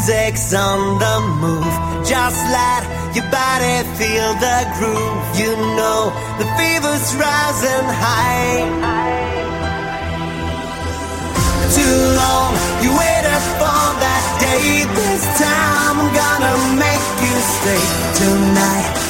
music's on the move. Just let your body feel the groove. You know the fever's rising high. Too long you waited for that day. This time I'm gonna make you stay tonight.